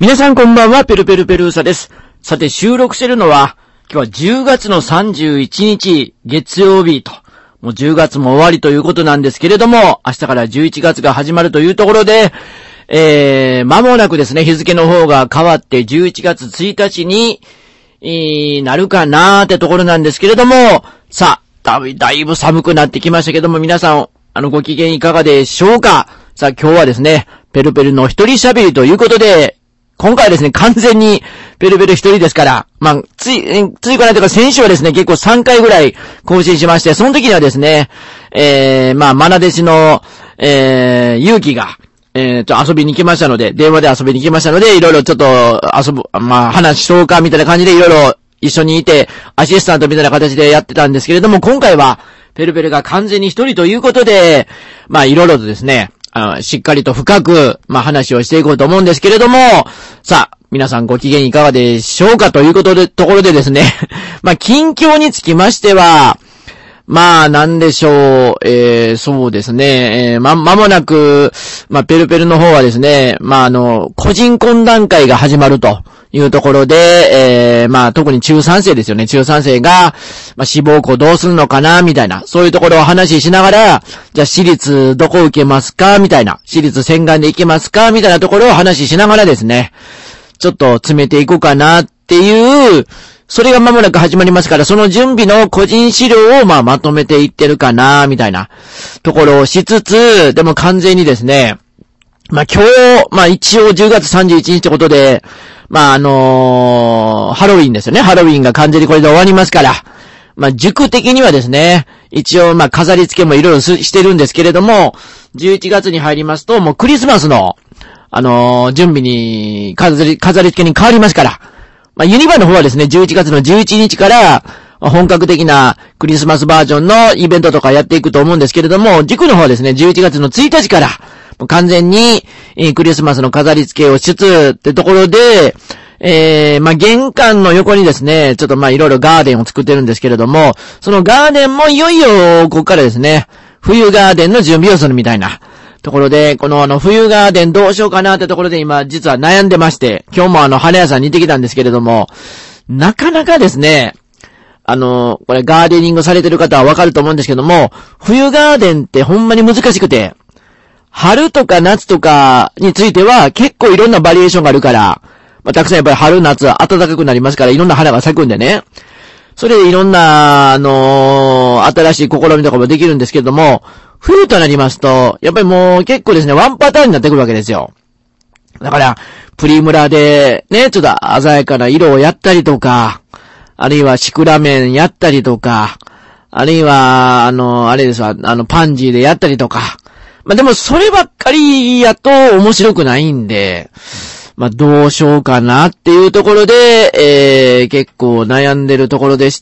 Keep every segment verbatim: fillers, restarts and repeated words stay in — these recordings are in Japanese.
皆さんこんばんは、ペルペルペルーサです。さて収録してるのは、今日はじゅうがつのさんじゅういちにち月曜日と、もうじゅうがつも終わりということなんですけれども、明日からじゅういちがつが始まるというところで、えー、間もなくですね、日付の方が変わってじゅういちがつついたちに、えー、なるかなーってところなんですけれども、さあ、だいぶ、だいぶ寒くなってきましたけども、皆さん、あの、ご機嫌いかがでしょうか？さあ、今日はですね、ペルペルの一人喋りということで、今回はですね、完全にペルペル一人ですから、まあ、つい、ついこの間とか先週はですね、結構さんかいぐらい更新しまして、その時にはですね、えー、まあ、マナ弟子の、えー、勇気が、えー、ちょ、遊びに来ましたので、電話で遊びに来ましたので、いろいろちょっと遊ぶ、まあ、話しようか、みたいな感じでいろいろ一緒にいて、アシスタントみたいな形でやってたんですけれども、今回は、ペルペルが完全に一人ということで、まあ、いろいろとですね、あの、しっかりと深く、まあ、話をしていこうと思うんですけれども、さあ、皆さんご機嫌いかがでしょうかということで、ところでですね、まあ、近況につきましては、まあ、なんでしょう、えー、そうですね、えー、ま、まもなく、まあ、ペルペルの方はですね、まあ、あの、個人懇談会が始まるというところで、えー、まあ、特に中さん生ですよね、中さん生が、まあ、志望校どうするのかな、みたいな、そういうところを話ししながら、じゃあ、私立どこ受けますか、みたいな、私立洗顔で行けますか、みたいなところを話ししながらですね、ちょっと詰めていこうかなっていう、それが間もなく始まりますから、その準備の個人資料をまあまとめていってるかな、みたいなところをしつつ、でも完全にですね、まあ今日、まあ一応じゅうがつさんじゅういちにちってことで、まああのー、ハロウィンですよね。ハロウィンが完全にこれで終わりますから、まあ塾的にはですね、一応まあ飾り付けもいろいろしてるんですけれども、じゅういちがつに入りますと、もうクリスマスの、あのー、準備に、飾り、飾り付けに変わりますから、まあ、ユニバの方はですね、じゅういちがつのじゅういちにちから、本格的なクリスマスバージョンのイベントとかやっていくと思うんですけれども、塾の方はですね、じゅういちがつのついたちから、もう完全に、えー、クリスマスの飾り付けをしつつ、ってところで、えー、まあ、玄関の横にですね、ちょっとまあ、いろいろガーデンを作ってるんですけれども、そのガーデンもいよいよ、ここからですね、冬ガーデンの準備をするみたいな、ところで、このあの、冬ガーデンどうしようかなってところで今、実は悩んでまして、今日もあの、花屋さんに行ってきたんですけれども、なかなかですね、あの、これガーデニングされてる方はわかると思うんですけども、冬ガーデンってほんまに難しくて、春とか夏とかについては結構いろんなバリエーションがあるから、まあ、たくさんやっぱり春夏は暖かくなりますからいろんな花が咲くんでね。それでいろんな、あのー、新しい試みとかもできるんですけども、冬となりますと、やっぱりもう結構ですね、ワンパターンになってくるわけですよ。だから、プリムラで、ね、ちょっと鮮やかな色をやったりとか、あるいはシクラメンやったりとか、あるいは、あの、あれですわ、あの、パンジーでやったりとか。まあ、でもそればっかりやと面白くないんで、まあ、どうしようかなっていうところで、えー、結構悩んでるところでして、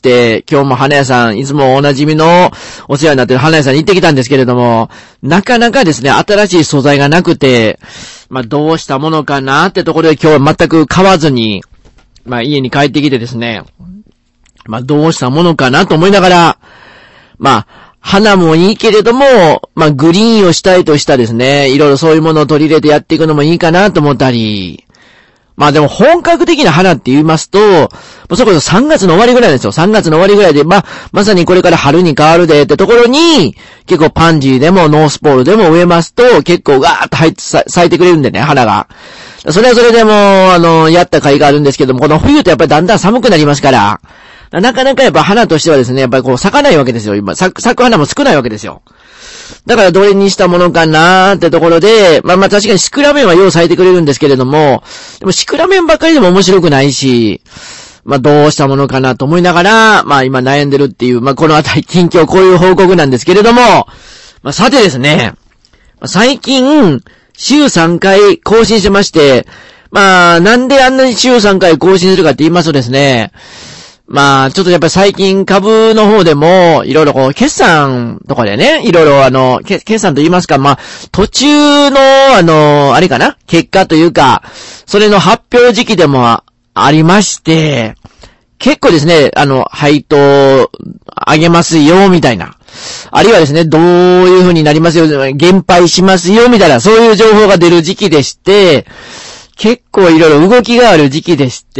今日も花屋さん、いつもおなじみのお世話になってる花屋さんに行ってきたんですけれども、なかなかですね、新しい素材がなくて、まあ、どうしたものかなってところで今日は全く買わずに、まあ、家に帰ってきてですね、まあ、どうしたものかなと思いながら、まあ、花もいいけれども、まあ、グリーンをしたいとしたですね、いろいろそういうものを取り入れてやっていくのもいいかなと思ったり、まあでも本格的な花って言いますと、それこそさんがつの終わりぐらいですよ。さんがつの終わりぐらいで、まあ、まさにこれから春に変わるでってところに、結構パンジーでもノースポールでも植えますと、結構ガーッと入って咲いてくれるんでね、花が。それはそれでも、あの、やった甲斐があるんですけども、この冬とやっぱりだんだん寒くなりますから、なかなかやっぱ花としてはですね、やっぱりこう咲かないわけですよ。今、咲く、咲く花も少ないわけですよ。だからどれにしたものかなーってところで、まあまあ確かにシクラメンはよう咲いてくれるんですけれども、でもシクラメンばっかりでも面白くないし、まあどうしたものかなと思いながら、まあ今悩んでるっていう、まあこのあたり近況こういう報告なんですけれども、まあさてですね、最近、週さんかい更新してまして、まあなんであんなに週さんかい更新するかって言いますとですね、まあ、ちょっとやっぱり最近株の方でも、いろいろこう、決算とかでね、いろいろあの、決算と言いますか、まあ、途中の、あの、あれかな結果というか、それの発表時期でもありまして、結構ですね、あの、配当あげますよ、みたいな。あるいはですね、どういう風になりますよ、減配しますよ、みたいな、そういう情報が出る時期でして、 結構いろいろ動きがある時期でして、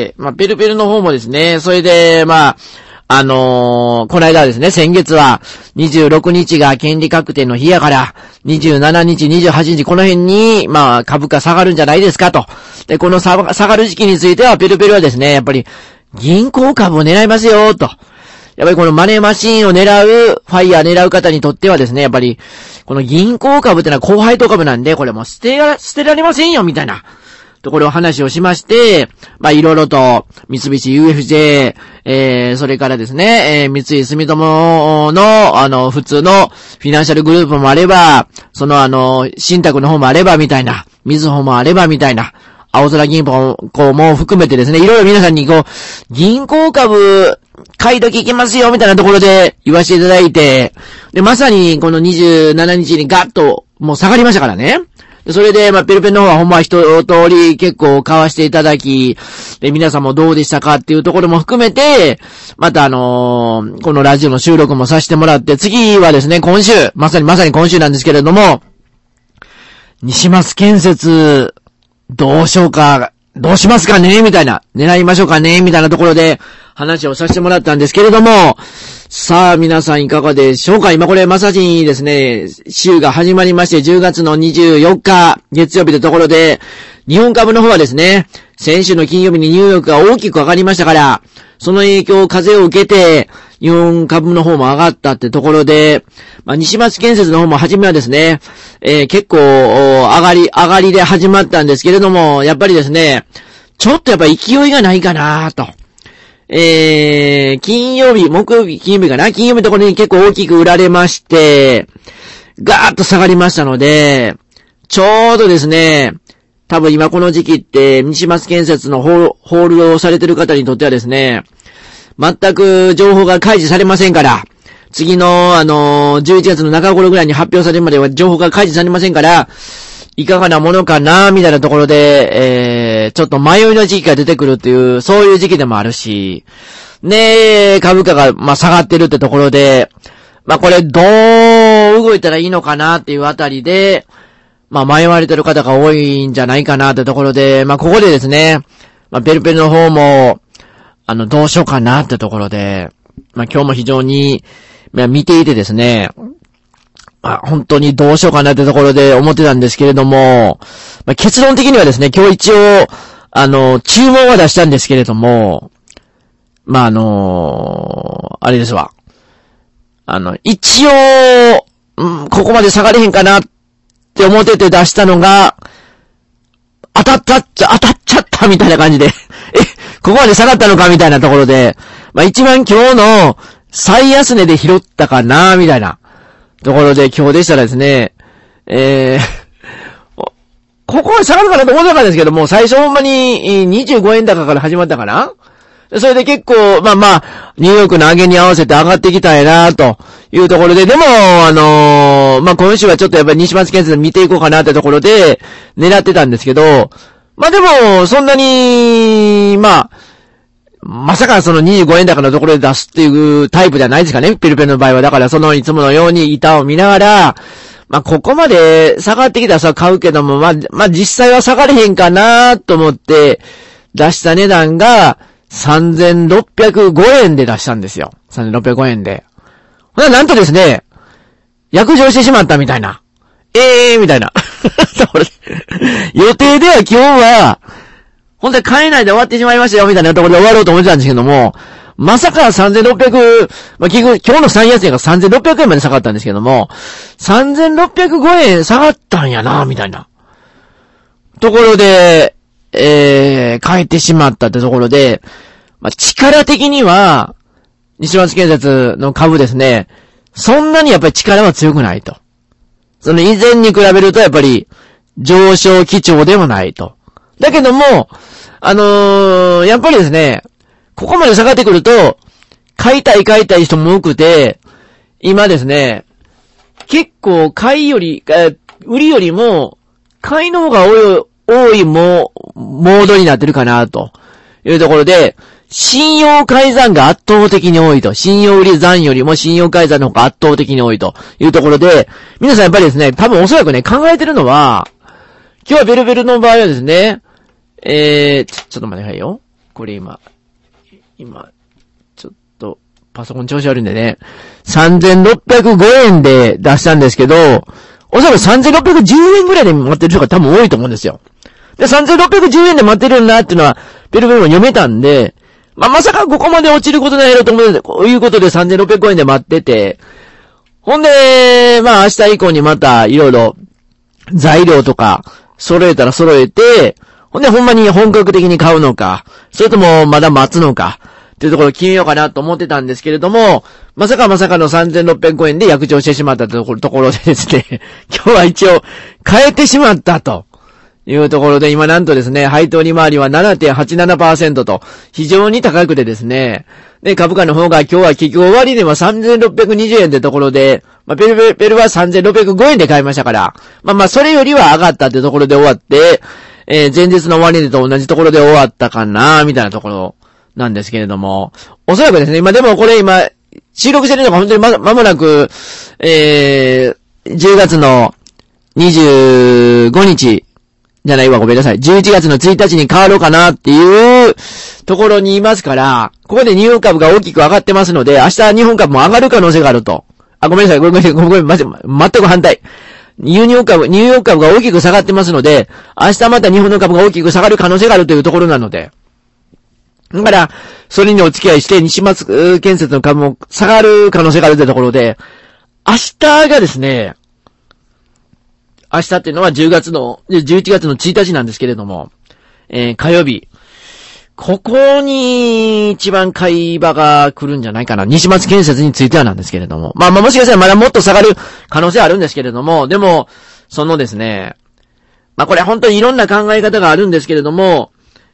まあ、ペルペルの方もですね、それで、まあ、あのー、この間ですね、先月はにじゅうろくにちが権利確定の日やから、にじゅうしちにち、にじゅうはちにち、この辺に、まあ、株価下がるんじゃないですかと。で、この下がる時期については、ペルペルはですね、やっぱり、銀行株を狙いますよ、と。やっぱりこのマネーマシンを狙う、ファイヤー狙う方にとってはですね、やっぱり、この銀行株ってのは高配当株なんで、これもう捨てら、捨てられませんよ、みたいな。ところを話をしまして、まあ、いろいろと、三菱 ユーエフジェー、えー、それからですね、えー、三井住友の、あの、普通のフィナンシャルグループもあれば、そのあの、信託の方もあれば、みたいな、みずほもあれば、みたいな、青空銀行も含めてですね、いろいろ皆さんにこう、銀行株、買い時いけますよ、みたいなところで言わせていただいて、で、まさにこのにじゅうしちにちにガッと、もう下がりましたからね。それで、まあ、ペルペルの方はほんま一通り結構買わしていただき、で、皆さんもどうでしたかっていうところも含めて、またあのー、このラジオの収録もさせてもらって、次はですね、今週、まさにまさに今週なんですけれども、西松建設、どうしようか、どうしますかねみたいな、狙いましょうかねみたいなところで話をさせてもらったんですけれども、さあ皆さんいかがでしょうか。今これまさにですね、週が始まりましてじゅうがつのにじゅうよっか月曜日のところで、日本株の方はですね、先週の金曜日にニューヨークが大きく上がりましたから、その影響、風を受けて、日本株の方も上がったってところで、まあ、西松建設の方も初めはですね、えー、結構、上がり、上がりで始まったんですけれども、やっぱりですね、ちょっとやっぱ勢いがないかなと。えー、金曜日、木曜日、金曜日かな金曜日のところに結構大きく売られまして、ガーッと下がりましたので、ちょうどですね、多分今この時期って、西松建設のホール、ホールドをされてる方にとってはですね、全く情報が開示されませんから、次の、あのー、じゅういちがつの中頃ぐらいに発表されるまでは情報が開示されませんから、いかがなものかな、みたいなところで、えー、ちょっと迷いの時期が出てくるっていう、そういう時期でもあるし、ね株価が、まあ、下がってるってところで、まあ、これ、どう動いたらいいのかなっていうあたりで、まあ、迷われてる方が多いんじゃないかなってところで、まあ、ここでですね、まあ、ペルペルの方も、あの、どうしようかなってところで、まあ、今日も非常に、まあ、見ていてですね、まあ、本当にどうしようかなってところで思ってたんですけれども、まあ、結論的にはですね、今日一応、あの、注文は出したんですけれども、まあ、あのー、あれですわ。あの、一応、うん、ここまで下がれへんかなって思ってて出したのが、当たったっちゃ、当たっちゃったみたいな感じで、え、ここまで下がったのかみたいなところで、まあ、一番今日の最安値で拾ったかなみたいな。ところで今日でしたらですね、えー、ここまで下がるかなと思ってたんですけども、最初ほんまににじゅうごえん高から始まったかな。それで結構、まあまあ、ニューヨークの上げに合わせて上がってきたんやなというところで、でも、あのー、まあ今週はちょっとやっぱり西松建設見ていこうかなってところで狙ってたんですけど、まあでも、そんなに、まあ、まさかそのにじゅうごえん高のところで出すっていうタイプではないですかね。ペルペルの場合は。だからそのいつものように板を見ながら、まあここまで下がってきたらさ買うけども、まあ、まあ実際は下がれへんかなと思って出した値段がさんぜんろっぴゃくごえんで出したんですよ。さんぜんろっぴゃくごえんで。ほななんとですね、約定してしまったみたいな。ええーみたいな。予定では今日は、本当に買えないで終わってしまいましたよ、みたいなところで終わろうと思ってたんですけども、まさかさんぜんろっぴゃく、まあ、結局、今日の最安値がさんぜんろっぴゃくえんまで下がったんですけども、さんぜんろっぴゃくごえん下がったんやな、みたいな。ところで、えー、帰ってしまったってところで、まあ、力的には、西松建設の株ですね、そんなにやっぱり力は強くないと。その以前に比べるとやっぱり、上昇基調でもないと。だけども、あのー、やっぱりですね、ここまで下がってくると、買いたい買いたい人も多くて、今ですね、結構買いより、売りよりも、買いの方が多い、多いモードになってるかな、というところで、信用改ざんが圧倒的に多いと。信用売り残よりも信用改ざんの方が圧倒的に多いというところで、皆さんやっぱりですね、多分おそらくね、考えてるのは、今日はベルベルの場合はですね、 えー、ちょ、ちょっと待ってくださいよ。これ今、今、ちょっと、パソコン調子悪いんでね。さんぜんろっぴゃくごえんで出したんですけど、おそらくさんぜんろっぴゃくじゅうえんぐらいで待ってる人が多分多いと思うんですよ。で、さんぜんろっぴゃくじゅうえんで待ってるんだっていうのは、ペルペルも読めたんで、まあ、まさかここまで落ちることないよと思うんで、こういうことでさんぜんろっぴゃくごえんで待ってて、ほんで、まあ明日以降にまたいろいろ材料とか揃えたら揃えて、ほんでほんまに本格的に買うのか、それともまだ待つのか、っていうところを決めようかなと思ってたんですけれども、まさかまさかのさんぜんろっぴゃくごえんで約定してしまったところ、ところでですね、今日は一応変えてしまったというところで、今なんとですね、配当利回りは ななてんはちななパーセント と非常に高くてですね、で、株価の方が今日は結局終値はさんぜんろっぴゃくにじゅうえんってところで、まあ、ペルペル、ペルはさんぜんろっぴゃくごえんで買いましたから、まあまあ、それよりは上がったってところで終わって、えー、前日の終値と同じところで終わったかな、みたいなところなんですけれども、おそらくですね、今でもこれ今、収録してるのが本当にま、まもなく、えー、じゅうがつのにじゅうごにち、じゃないわ、ごめんなさい。じゅういちがつのついたちに変わろうかなっていうところにいますから、ここでニューヨーク株が大きく上がってますので、明日日本株も上がる可能性があると。あ、ごめんなさい、ごめんなさい、ごめんなさい、まじ、全く反対。ニューヨーク株、ニューヨーク株が大きく下がってますので、明日また日本の株が大きく下がる可能性があるというところなので。だから、それにお付き合いして、西松建設の株も下がる可能性があるというところで、明日がですね、明日っていうのはじゅうがつの、じゅういちがつのついたちなんですけれども、えー、火曜日。ここに一番買い場が来るんじゃないかな。西松建設についてはなんですけれども。まあまあもしかしたらまだもっと下がる可能性はあるんですけれども、でも、そのですね、まあこれ本当にいろんな考え方があるんですけれども、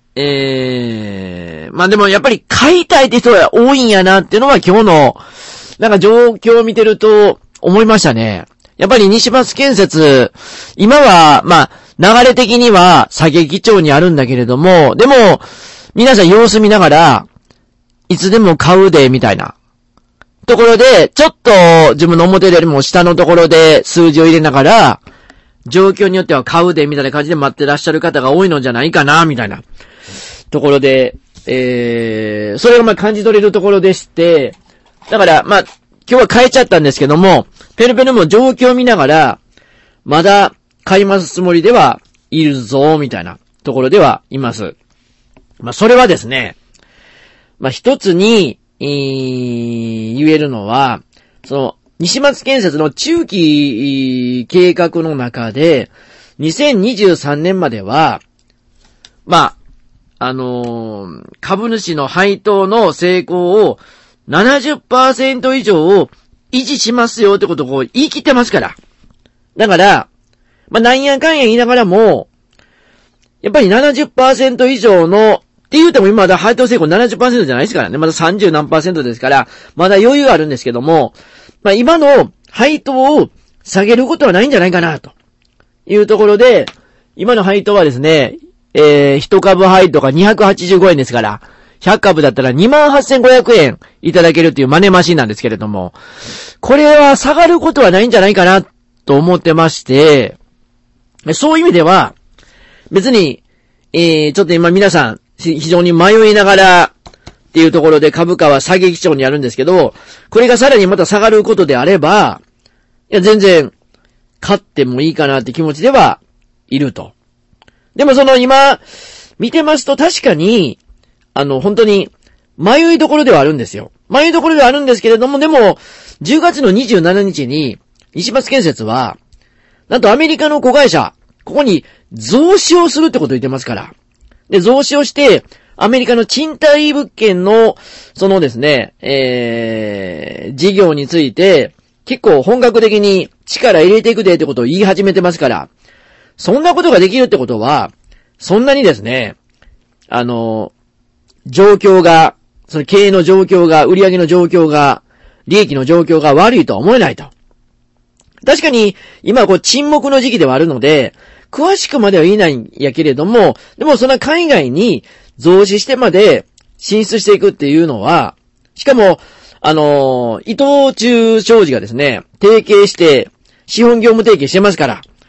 えー、まあでもやっぱり買いたいって人が多いんやなっていうのは今日の、なんか状況を見てると思いましたね。やっぱり西松建設、今は、まあ、流れ的には下げ基調にあるんだけれども、でも、皆さん様子見ながら、いつでも買うで、みたいな。ところで、ちょっと自分の表よりも下のところで数字を入れながら、状況によっては買うで、みたいな感じで待ってらっしゃる方が多いのじゃないかな、みたいな。ところで、えー、それがまあ感じ取れるところでして、だから、まあ、今日は変えちゃったんですけども、ペルペルも状況を見ながら、まだ買いますつもりではいるぞ、みたいなところではいます。まあ、それはですね、まあ、一つに、えー、言えるのは、その、西松建設の中期計画の中で、にせんにじゅうさんねんまでは、まあ、あのー、株主の配当の成功を ななじゅっパーセント 以上を維持しますよってことを言い切ってますから。だから、まあ、なんやかんや言いながらも、やっぱり ななじゅっパーセント 以上の、って言うても今まだ配当成功 ななじゅっパーセント じゃないですからね。まださんじゅう何パーセントですから、まだ余裕あるんですけども、まあ、今の配当を下げることはないんじゃないかな、というところで、今の配当はですね、えー、一株配当がにひゃくはちじゅうごえんですから、ひゃくかぶだったら にまんはっせんごひゃくえんいただけるっていうマネマシンなんですけれども、これは下がることはないんじゃないかなと思ってまして、そういう意味では、別に、えー、ちょっと今皆さん非常に迷いながらっていうところで株価は下げ基調にあるんですけど、これがさらにまた下がることであれば、いや全然買ってもいいかなって気持ちではいると。でもその今、見てますと確かに、あの、本当に、迷いどころではあるんですよ。迷いどころではあるんですけれども、でも、じゅうがつのにじゅうしちにちに、西松建設は、なんとアメリカの子会社、ここに増資をするってことを言ってますから。で、増資をして、アメリカの賃貸物件の、そのですね、えー、事業について、結構本格的に力入れていくでってことを言い始めてますから、そんなことができるってことは、そんなにですね、あの、状況が、その経営の状況が、売上の状況が、利益の状況が悪いとは思えないと。確かに、今はこう沈黙の時期ではあるので、詳しくまでは言えないんやけれども、でもそんな海外に増資してまで進出していくっていうのは、しかも、あの、伊藤忠商事がですね、提携して、資本業務提携してますから、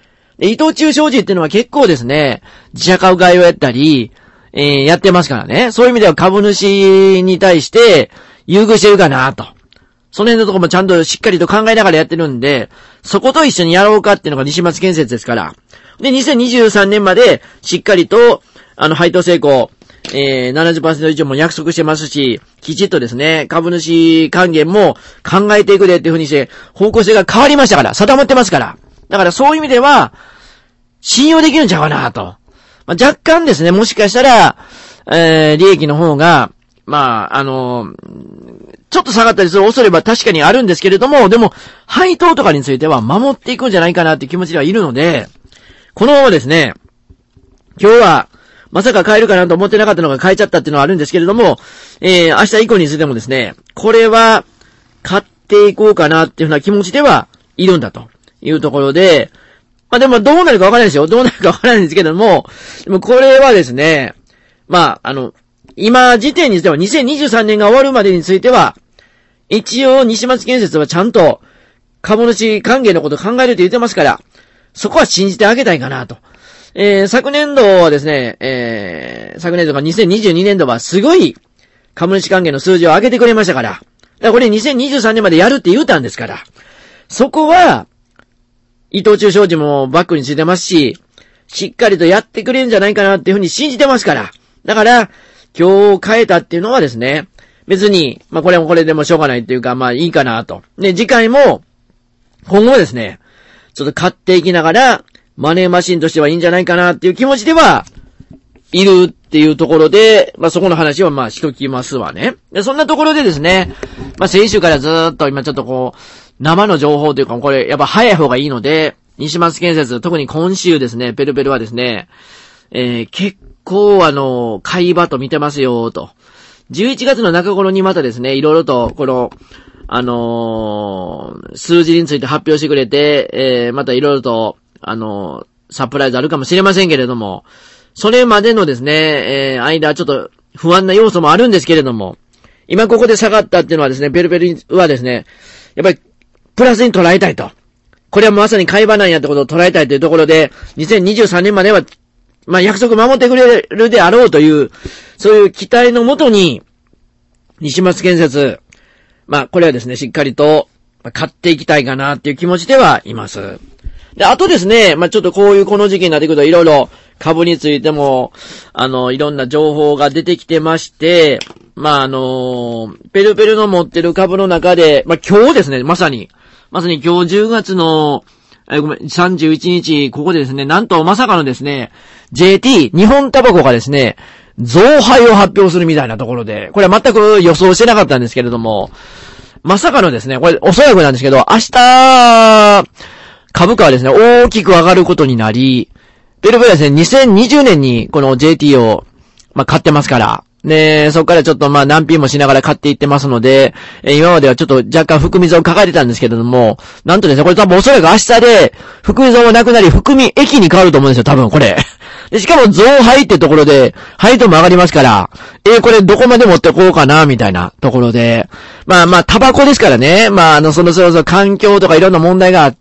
で、伊藤忠商事っていうのは結構ですね、自社株買いをやったり、えー、やってますからね。そういう意味では株主に対して優遇してるかなと。その辺のところもちゃんとしっかりと考えながらやってるんで、そこと一緒にやろうかっていうのが西松建設ですから。で、にせんにじゅうさんねんまでしっかりと、あの、配当成功、えー、ななじゅっパーセント 以上も約束してますし、きちっとですね、株主還元も考えていくでっていう風にして、方向性が変わりましたから、定まってますから。だからそういう意味では、信用できるんちゃうかなと。まあ、若干ですね、もしかしたら、えー、利益の方が、まあ、あのー、ちょっと下がったりする恐れは確かにあるんですけれども、でも、配当とかについては守っていくんじゃないかなっていう気持ちではいるので、このままですね、今日は、まさか買えるかなと思ってなかったのが買えちゃったっていうのはあるんですけれども、えー、明日以降についてもですね、これは、買っていこうかなっていうふうな気持ちではいるんだというところで、まあでもどうなるかわからないですよ。どうなるかわからないんですけれども、でもこれはですね、まあ、あの、今時点にしてはにせんにじゅうさんねんが終わるまでについては、一応西松建設はちゃんと株主還元のことを考えると言ってますから、そこは信じてあげたいかなと。えー、昨年度はですね、えー、昨年度がにせんにじゅうにねんどはすごい株主還元の数字を上げてくれましたから、だからこれにせんにじゅうさんねんまでやるって言ったんですから、そこは、伊藤忠商事もバックについてますし、しっかりとやってくれるんじゃないかなっていうふうに信じてますから、だから、今日変えたっていうのはですね、別に、まあこれもこれでもしょうがないっていうか、まあいいかなと。で、次回も、今後ですね、ちょっと買っていきながら、マネーマシンとしてはいいんじゃないかなっていう気持ちでは、いるっていうところで、まあそこの話はまあしときますわね。で、そんなところでですね、まあ先週からずーっと今ちょっとこう、生の情報というか、これやっぱ早い方がいいので、西松建設、特に今週ですね、ペルペルはですね、えー、結構あの、買い場と見てますよ、と。じゅういちがつの中頃にまたですね、いろいろと、この、あのー、数字について発表してくれて、えー、またいろいろと、あのー、サプライズあるかもしれませんけれども、それまでのですね、えー、間、ちょっと不安な要素もあるんですけれども、今ここで下がったっていうのはですね、ペルペルはですね、やっぱり、プラスに捉えたいと。これはまさに買い場なんやってことを捉えたいというところで、にせんにじゅうさんねんまでは、まあ、約束守ってくれるであろうという、そういう期待のもとに、西松建設、まあ、これはですね、しっかりと、買っていきたいかなっていう気持ちではいます。で、あとですね、まあ、ちょっとこういうこの時期になってくると、いろいろ株についても、あの、いろんな情報が出てきてまして、まあ、あの、ペルペルの持ってる株の中で、まあ、今日ですね、まさに、まさに今日じゅうがつの、え、ごめん、さんじゅういちにち、ここでですね、なんとまさかのですね、ジェーティー、日本タバコがですね、増配を発表するみたいなところで、これは全く予想してなかったんですけれども、まさかのですね、これおそらくなんですけど、明日、株価はですね、大きく上がることになり、ペルペルはですね、にせんにじゅうねんにこの ジェーティー を、まあ、買ってますから、で、そこからちょっとまあ難品もしながら買っていってますので、えー、今まではちょっと若干含み損を抱えてたんですけれども、なんとですね、これ多分おそらく明日で含み損はなくなり、含み益に変わると思うんですよ、多分これ。で、しかも増配ってところで、配当も上がりますから、えー、これどこまで持ってこうかな、みたいなところで、まあまあ、タバコですからね、まああの、そのそろそろ環境とかいろんな問題があって、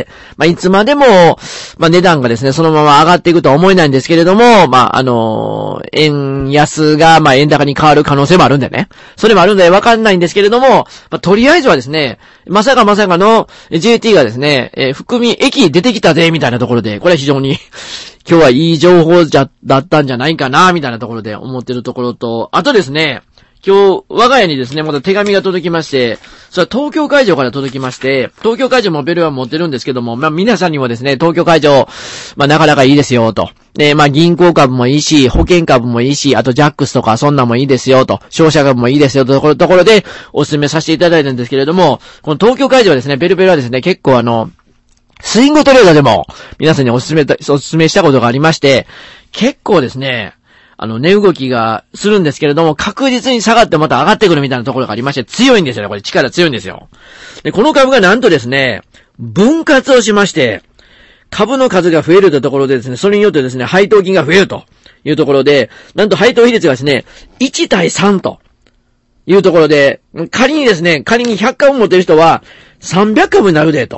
まあいつまでも、まあ値段がですね、そのまま上がっていくとは思えないんですけれども、まああのー、円安が、まあ円高に変わる可能性もあるんでね。それもあるんでわかんないんですけれども、まあとりあえずはですね、まさかまさかの ジェーティー がですね、えー、含み益出てきたぜ、みたいなところで、これは非常に、今日はいい情報じゃ、だったんじゃないかな、みたいなところで思ってるところと、あとですね、今日、我が家にですね、また手紙が届きまして、それは東京会場から届きまして、東京会場もベルは持ってるんですけども、まあ皆さんにもですね、東京会場、まあなかなかいいですよ、と。で、まあ銀行株もいいし、保険株もいいし、あとジャックスとかそんなんもいいですよ、と。商社株もいいですよ、というところでお勧めさせていただいたんですけれども、この東京会場はですね、ベルベルはですね、結構あの、スイングトレーダーでも皆さんにお勧め、お勧めしたことがありまして、結構ですね、あの、値動きがするんですけれども、確実に下がってまた上がってくるみたいなところがありまして、強いんですよね、これ力強いんですよ。で、この株がなんとですね、分割をしまして、株の数が増えるというところでですね、それによってですね、配当金が増えるというところで、なんと配当比率がですね、いちたいさんというところで、仮にですね、仮にひゃっかぶ持っている人はさんびゃっかぶになるでと。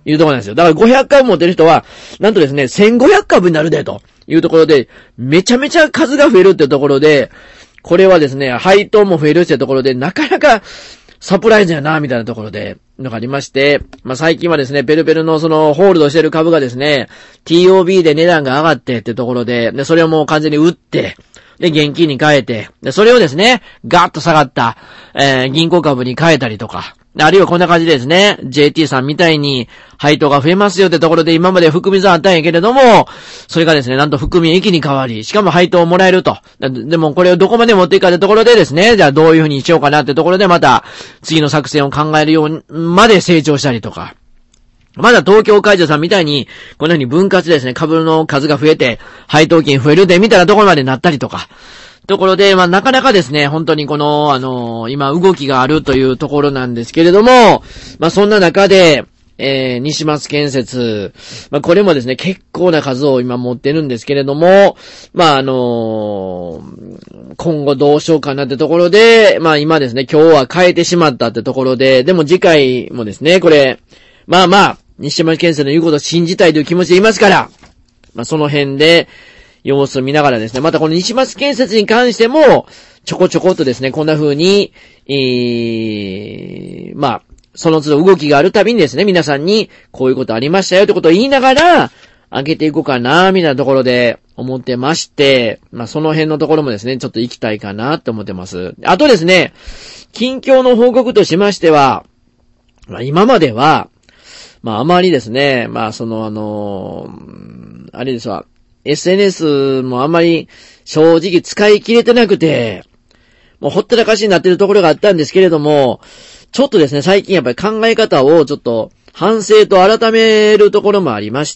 いうところなんですよ。だからごひゃくかぶ持ってる人は、なんとですね、せんごひゃくかぶになるで、というところで、めちゃめちゃ数が増えるっていうところで、これはですね、配当も増えるっていうところで、なかなかサプライズやな、みたいなところで、のがありまして、まあ、最近はですね、ペルペルのその、ホールドしてる株がですね、ティーオービー で値段が上がってってところで、で、それをもう完全に売って、で、現金に変えて、で、それをですね、ガーッと下がった、えー、銀行株に変えたりとか、あるいはこんな感じでですね、ジェーティー さんみたいに配当が増えますよってところで今まで含み損あったんやけれども、それがですね、なんと含み益に変わり、しかも配当をもらえると。でもこれをどこまで持っていくかってところでですね、じゃあどういうふうにしようかなってところでまた次の作戦を考えるようにまで成長したりとか。まだ東京海上さんみたいに、このように分割ですね、株の数が増えて、配当金増えるでみたいなところまでなったりとか。ところで、まあ、なかなかですね、本当にこの、あのー、今動きがあるというところなんですけれども、まあ、そんな中で、えー、西松建設、まあ、これもですね、結構な数を今持ってるんですけれども、まあ、あのー、今後どうしようかなってところで、まあ、今ですね、今日は変えてしまったってところで、でも次回もですね、これ、まあまあ、西松建設の言うことを信じたいという気持ちでいますから、まあ、その辺で、様子を見ながらですね、またこの西松建設に関しても、ちょこちょこっとですね、こんな風に、えー、まあ、その都度動きがあるたびにですね、皆さんに、こういうことありましたよってことを言いながら、上げていこうかな、みたいなところで思ってまして、まあ、その辺のところもですね、ちょっと行きたいかなって思ってます。あとですね、近況の報告としましては、まあ、今までは、まあ、あまりですね、まあ、その、あのー、あれですわ、エスエヌエス もあんまり正直使い切れてなくて、もうほったらかしになってるところがあったんですけれども、ちょっとですね、最近やっぱり考え方をちょっと反省と改めるところもありまして、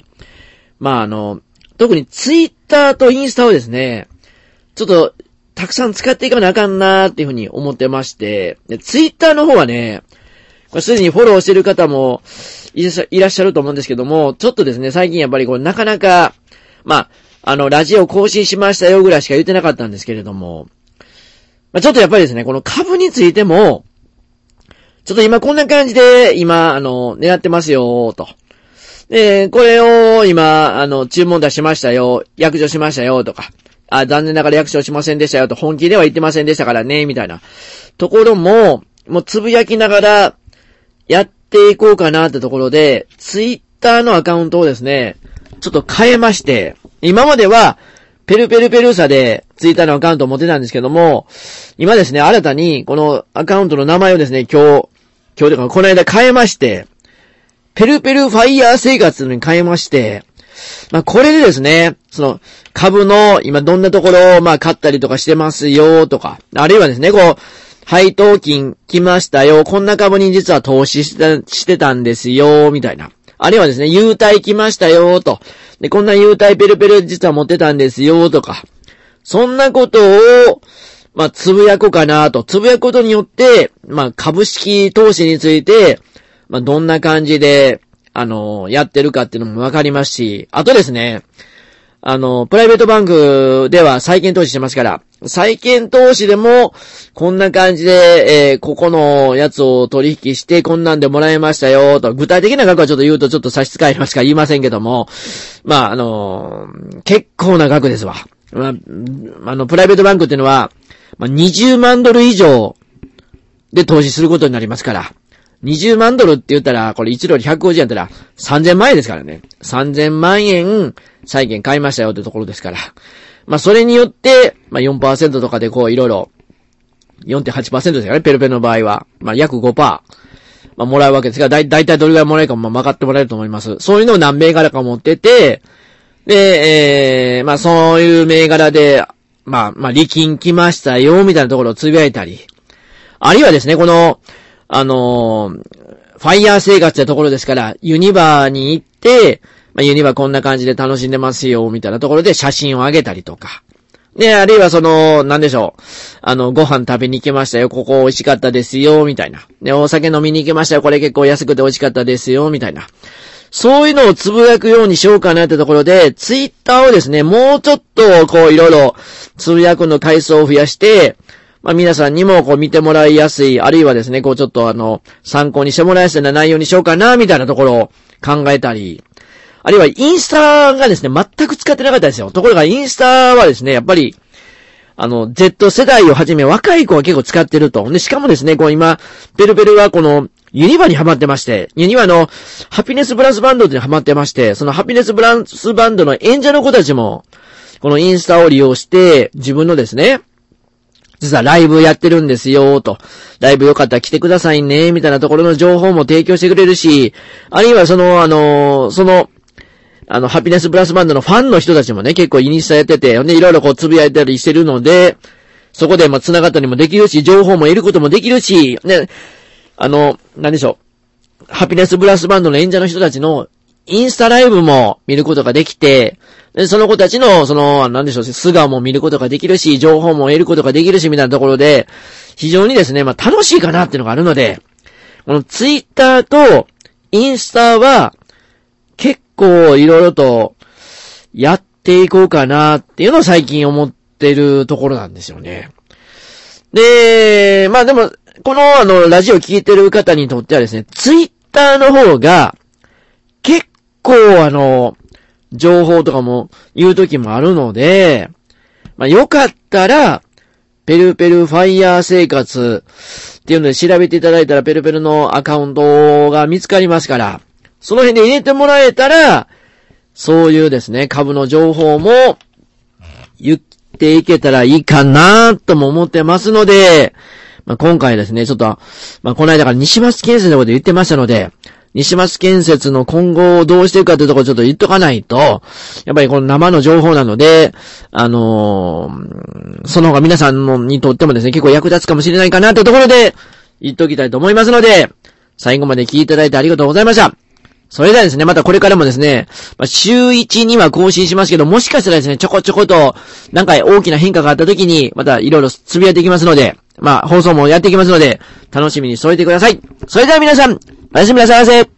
まああの、特にツイッターとインスタをですね、ちょっとたくさん使っていかなあかんなーっていうふうに思ってまして、でツイッターの方はね、すでにフォローしてる方もいらっしゃると思うんですけども、ちょっとですね、最近やっぱりこうなかなか、まあ、あの、ラジオ更新しましたよぐらいしか言ってなかったんですけれども、まあ、ちょっとやっぱりですね、この株についても、ちょっと今こんな感じで、今、あの、狙ってますよ、と。で、これを今、あの、注文出しましたよ、約定しましたよ、とか。あ、残念ながら約定しませんでしたよ、と。本気では言ってませんでしたからね、みたいな。ところも、もうつぶやきながら、やっていこうかなってところで、ツイッターのアカウントをですね、ちょっと変えまして、今までは、ペルペルペルーサでツイッターのアカウントを持ってたんですけども、今ですね、新たにこのアカウントの名前をですね、今日、今日というかこの間変えまして、ペルペルファイヤー生活に変えまして、まあこれでですね、その株の今どんなところをまあ買ったりとかしてますよとか、あるいはですね、こう、配当金来ましたよ、こんな株に実は投資してた、してたんですよ、みたいな。あるいはですね、優待来ましたよ、と。で、こんな優待ペルペル実は持ってたんですよ、とか。そんなことを、まあ、つぶやこうかな、と。つぶやくことによって、まあ、株式投資について、まあ、どんな感じで、あの、やってるかっていうのもわかりますし、あとですね、あの、プライベートバンクでは債券投資してますから、債券投資でも、こんな感じで、えー、ここのやつを取引して、こんなんでもらいましたよ、と。具体的な額はちょっと言うとちょっと差し支えますから言いませんけども、まあ、あのー、結構な額ですわ。まあ、あの、プライベートバンクっていうのは、まあ、にじゅうまんドル以上で投資することになりますから、にじゅうまんドルって言ったら、これいちドルひゃくごじゅうえんやったらさんぜんまん円ですからね。さんぜんまん円債券買いましたよってところですから。まあそれによって、まあ よんパーセント とかでこういろいろ よんてんはちパーセント ですよね。ペルペルの場合は。まあ約 ごパーセント。まあもらうわけですが、だい、だいたいどれぐらいもらえるかもまあ分かってもらえると思います。そういうのを何銘柄か持ってて、で、えー、まあそういう銘柄で、まあまあ利金来ましたよ、みたいなところをつぶやいたり。あるいはですね、この、あのー、ファイヤー生活ってところですから、ユニバーに行って、まあ、ユニバーこんな感じで楽しんでますよ、みたいなところで写真を上げたりとか。で、あるいはその、なんでしょう。あの、ご飯食べに行きましたよ、ここ美味しかったですよ、みたいな。で、お酒飲みに行きましたよ、これ結構安くて美味しかったですよ、みたいな。そういうのをつぶやくようにしようかなってところで、ツイッターをですね、もうちょっと、こう、いろいろ、つぶやくの回数を増やして、 まあ皆さんにもこう見てもらいやすい、あるいはですね、こうちょっとあの、参考にしてもらいやすいような内容にしようかな、みたいなところを考えたり、あるいはインスタがですね、全く使ってなかったですよ。ところがインスタはですね、やっぱり、あの、Z 世代をはじめ若い子は結構使ってると。で、しかもですね、こう今、ペルペルはこの、ユニバにハマってまして、ユニバのハピネスブラスバンドってハマってまして、そのハピネスブラスバンドの演者の子たちも、このインスタを利用して、自分のですね、実はライブやってるんですよ、と。ライブよかったら来てくださいね、みたいなところの情報も提供してくれるし、あるいはその、あの、その、あの、ハピネスブラスバンドのファンの人たちもね、結構インスタやってて、で、いろいろこうつぶやいたりしてるので、そこでまあ繋がったりもできるし、情報も得ることもできるし、ね、あの、なんでしょう。ハピネスブラスバンドの演者の人たちのインスタライブも見ることができて、でその子たちの、その、なんでしょう、素顔も見ることができるし、情報も得ることができるし、みたいなところで、非常にですね、まあ楽しいかなっていうのがあるので、このツイッターとインスタは、結構いろいろとやっていこうかなっていうのを最近思ってるところなんですよね。で、まあでも、このあの、ラジオ聞いてる方にとってはですね、ツイッターの方が、結構あの、情報とかも言う時もあるので、まあよかったら、ペルペルファイヤー生活っていうので調べていただいたらペルペルのアカウントが見つかりますから、その辺で入れてもらえたら、そういうですね、株の情報も言っていけたらいいかなとも思ってますので、まあ、今回ですね、ちょっと、まあ、この間から西松建設のこと言ってましたので、西松建設の今後をどうしていくかというところをちょっと言っとかないと、やっぱりこの生の情報なので、あのー、その方が皆さんのにとってもですね、結構役立つかもしれないかなというところで、言っときたいと思いますので、最後まで聞いていただいてありがとうございました。それではですね、またこれからもですね、まあ、週いちには更新しますけど、もしかしたらですね、ちょこちょこと、なんか大きな変化があった時に、またいろいろつぶやいていきますので、まあ、放送もやっていきますので、楽しみにしておいてください。それでは皆さん、おやすみなさいませ。